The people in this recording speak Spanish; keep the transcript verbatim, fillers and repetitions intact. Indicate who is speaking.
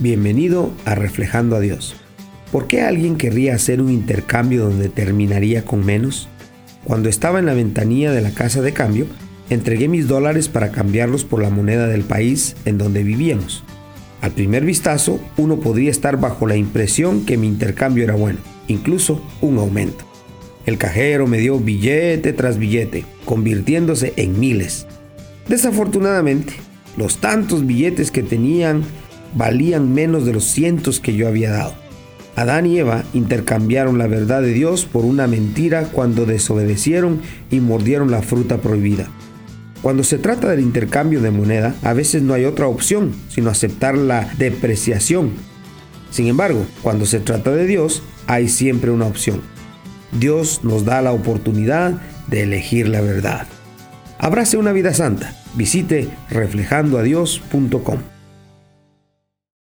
Speaker 1: Bienvenido a Reflejando a Dios. ¿Por qué alguien querría hacer un intercambio donde terminaría con menos? Cuando estaba en la ventanilla de la casa de cambio, entregué mis dólares para cambiarlos por la moneda del país en donde vivíamos. Al primer vistazo, uno podría estar bajo la impresión que mi intercambio era bueno, incluso un aumento. El cajero me dio billete tras billete, convirtiéndose en miles. Desafortunadamente, los tantos billetes que tenían valían menos de los cientos que yo había dado. Adán y Eva intercambiaron la verdad de Dios por una mentira cuando desobedecieron y mordieron la fruta prohibida. Cuando se trata del intercambio de moneda, a veces no hay otra opción sino aceptar la depreciación. Sin embargo, cuando se trata de Dios, hay siempre una opción. Dios nos da la oportunidad de elegir la verdad. Abrace una vida santa. Visite reflejando a dios punto com.